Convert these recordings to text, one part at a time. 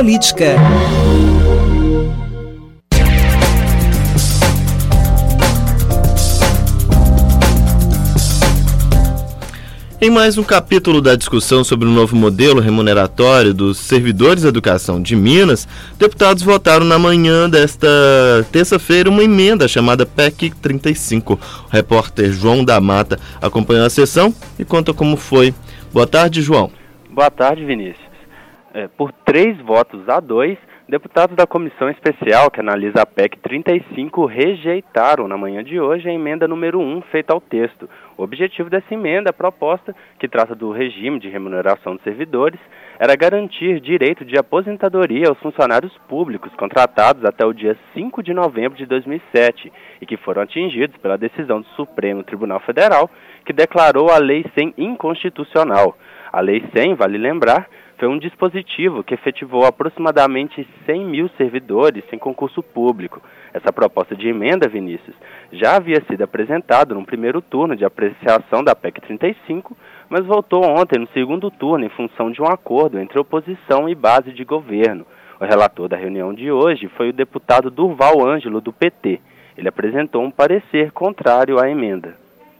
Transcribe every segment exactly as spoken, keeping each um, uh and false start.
política. Em mais um capítulo da discussão sobre o novo modelo remuneratório dos servidores da educação de Minas, deputados votaram na manhã desta terça-feira uma emenda chamada P E C trinta e cinco. O repórter João da Mata acompanhou a sessão e conta como foi. Boa tarde, João. Boa tarde, Vinícius. É, por três votos a dois, deputados da comissão especial que analisa a P E C trinta e cinco rejeitaram na manhã de hoje a emenda número um feita ao texto. O objetivo dessa emenda, a proposta, que trata do regime de remuneração dos servidores, era garantir direito de aposentadoria aos funcionários públicos contratados até o dia cinco de novembro de dois mil e sete e que foram atingidos pela decisão do Supremo Tribunal Federal, que declarou a Lei cem inconstitucional. A Lei cem, vale lembrar, foi um dispositivo que efetivou aproximadamente cem mil servidores sem concurso público. Essa proposta de emenda, Vinícius, já havia sido apresentada no primeiro turno de apreciação da P E C trinta e cinco, mas voltou ontem no segundo turno em função de um acordo entre oposição e base de governo. O relator da reunião de hoje foi o deputado Durval Ângelo, do P T. Ele apresentou um parecer contrário à emenda.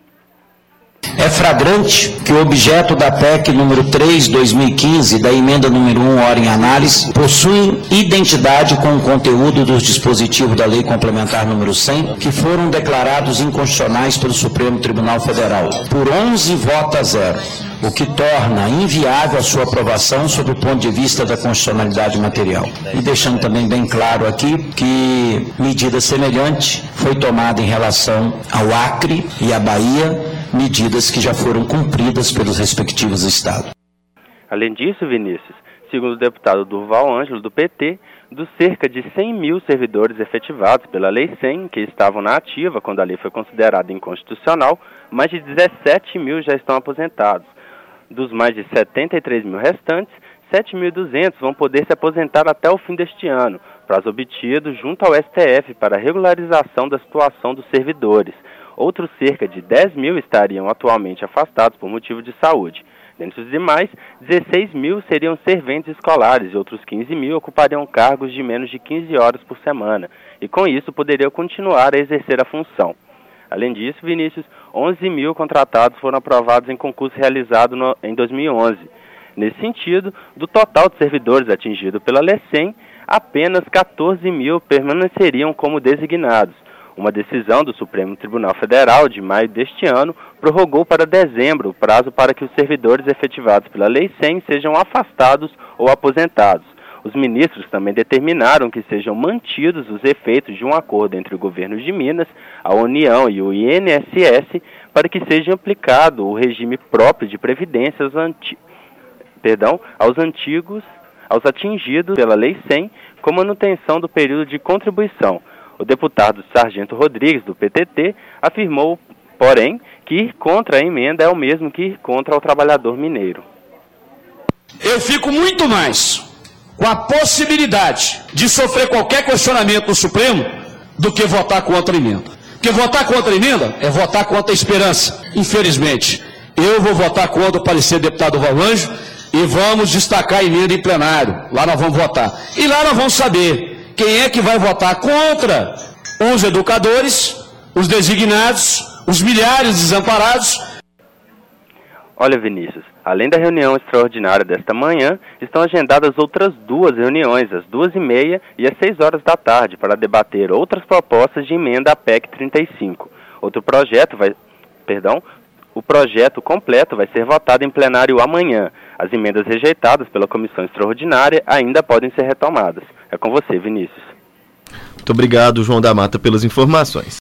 É flagrante que o objeto da P E C número três, dois mil e quinze, da emenda número um, ora em análise, possui identidade com o conteúdo dos dispositivos da Lei Complementar número cem, que foram declarados inconstitucionais pelo Supremo Tribunal Federal, por onze votos a zero, o que torna inviável a sua aprovação sob o ponto de vista da constitucionalidade material. E deixando também bem claro aqui que medida semelhante foi tomada em relação ao Acre e à Bahia, medidas que já foram cumpridas pelos respectivos estados. Além disso, Vinícius, segundo o deputado Durval Ângelo, do P T, dos cerca de cem mil servidores efetivados pela Lei cem, que estavam na ativa quando a lei foi considerada inconstitucional, mais de dezessete mil já estão aposentados. Dos mais de setenta e três mil restantes, sete mil e duzentos vão poder se aposentar até o fim deste ano, prazo obtido junto ao S T F para a regularização da situação dos servidores. Outros cerca de dez mil estariam atualmente afastados por motivo de saúde. Dentre os demais, dezesseis mil seriam serventes escolares e outros quinze mil ocupariam cargos de menos de quinze horas por semana e, com isso, poderiam continuar a exercer a função. Além disso, Vinícius, onze mil contratados foram aprovados em concurso realizado no, em dois mil e onze. Nesse sentido, do total de servidores atingidos pela Lei cem, apenas quatorze mil permaneceriam como designados. Uma decisão do Supremo Tribunal Federal de maio deste ano prorrogou para dezembro o prazo para que os servidores efetivados pela Lei cem sejam afastados ou aposentados. Os ministros também determinaram que sejam mantidos os efeitos de um acordo entre o governo de Minas, a União e o I N S S para que seja aplicado o regime próprio de previdência aos, anti... Perdão, aos antigos, aos atingidos pela Lei cem, com manutenção do período de contribuição. O deputado Sargento Rodrigues, do P T T, afirmou, porém, que ir contra a emenda é o mesmo que ir contra o trabalhador mineiro. Eu fico muito mais com a possibilidade de sofrer qualquer questionamento do Supremo do que votar contra a emenda. Porque votar contra a emenda é votar contra a esperança. Infelizmente, eu vou votar contra o parecer do deputado Valanjo e vamos destacar a emenda em plenário. Lá nós vamos votar. E lá nós vamos saber quem é que vai votar contra os educadores, os designados, os milhares de desamparados. Olha, Vinícius, além da reunião extraordinária desta manhã, estão agendadas outras duas reuniões, às duas e meia e às seis horas da tarde, para debater outras propostas de emenda à P E C trinta e cinco. Outro projeto vai... Perdão... O projeto completo vai ser votado em plenário amanhã. As emendas rejeitadas pela comissão extraordinária ainda podem ser retomadas. É com você, Vinícius. Muito obrigado, João da Mata, pelas informações.